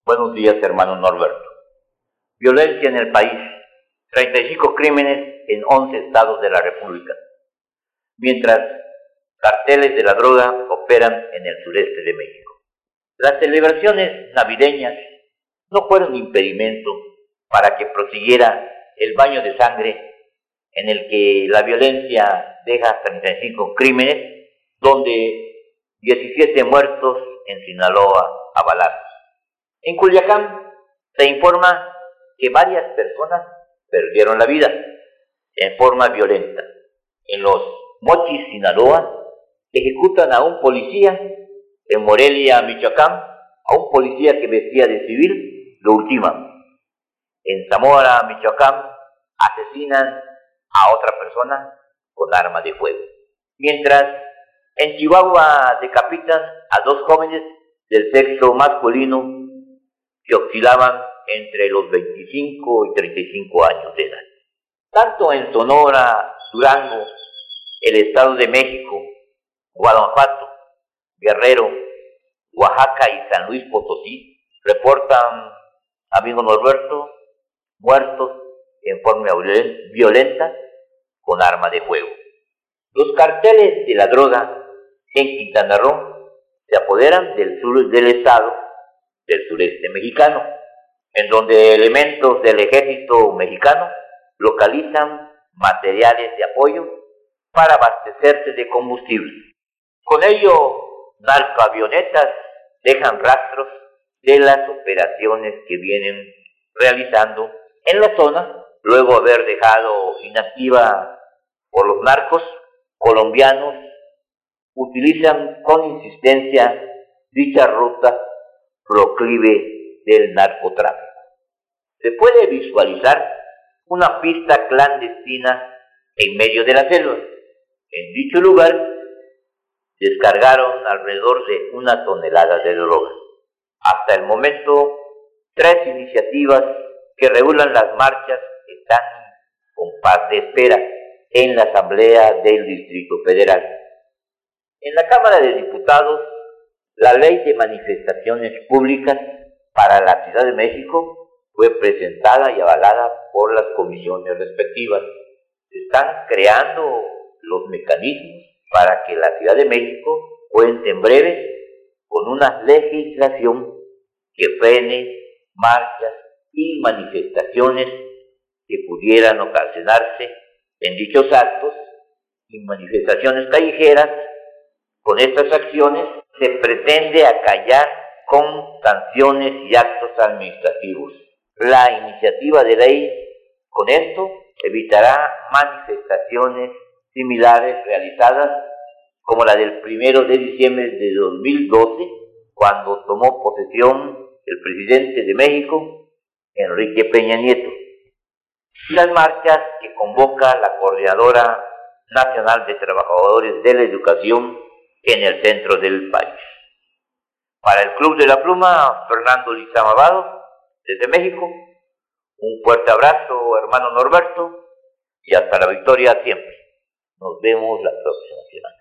Buenos días, hermano Norberto. Violencia en el país. 35 crímenes en 11 estados de la República. Mientras carteles de la droga operan en el sureste de México. Las celebraciones navideñas no fueron impedimento para que prosiguiera el baño de sangre en el que la violencia deja 35 crímenes, donde 17 muertos en Sinaloa a balazos. En Culiacán se informa que varias personas perdieron la vida en forma violenta. En Los Mochis, Sinaloa, ejecutan a un policía. En Morelia, Michoacán, a un policía que vestía de civil, lo ultiman. En Zamora, Michoacán, asesinan a otra persona con arma de fuego. Mientras en Chihuahua decapitan a 2 jóvenes del sexo masculino que oscilaban entre los 25 y 35 años de edad. Tanto en Sonora, Durango, el Estado de México, Guanajuato, Guerrero, Oaxaca y San Luis Potosí reportan, amigo Norberto, muertos en forma violenta con arma de fuego. Los carteles de la droga en Quintana Roo se apoderan del sur del estado, del sureste mexicano, en donde elementos del ejército mexicano localizan materiales de apoyo para abastecerse de combustible. Con ello, narcoavionetas dejan rastros de las operaciones que vienen realizando en la zona, luego de haber dejado inactiva por los narcos colombianos. Utilizan con insistencia dicha ruta proclive del narcotráfico. Se puede visualizar una pista clandestina en medio de la selva. En dicho lugar descargaron alrededor de 1 tonelada de droga. Hasta el momento, 3 iniciativas que regulan las marchas están en compás de espera en la Asamblea del Distrito Federal. En la Cámara de Diputados, la Ley de Manifestaciones Públicas para la Ciudad de México fue presentada y avalada por las comisiones respectivas. Se están creando los mecanismos para que la Ciudad de México cuente en breve con una legislación que frene marchas y manifestaciones que pudieran ocasionarse en dichos actos y manifestaciones callejeras. Con estas acciones se pretende acallar con sanciones y actos administrativos. La iniciativa de ley con esto evitará manifestaciones similares realizadas como la del 1 de diciembre de 2012, cuando tomó posesión el presidente de México, Enrique Peña Nieto, y las marchas que convoca la Coordinadora Nacional de Trabajadores de la Educación en el centro del país. Para el Club de la Pluma, Fernando Lizama Vado, desde México, un fuerte abrazo, hermano Norberto, y hasta la victoria siempre. Nos vemos la próxima semana.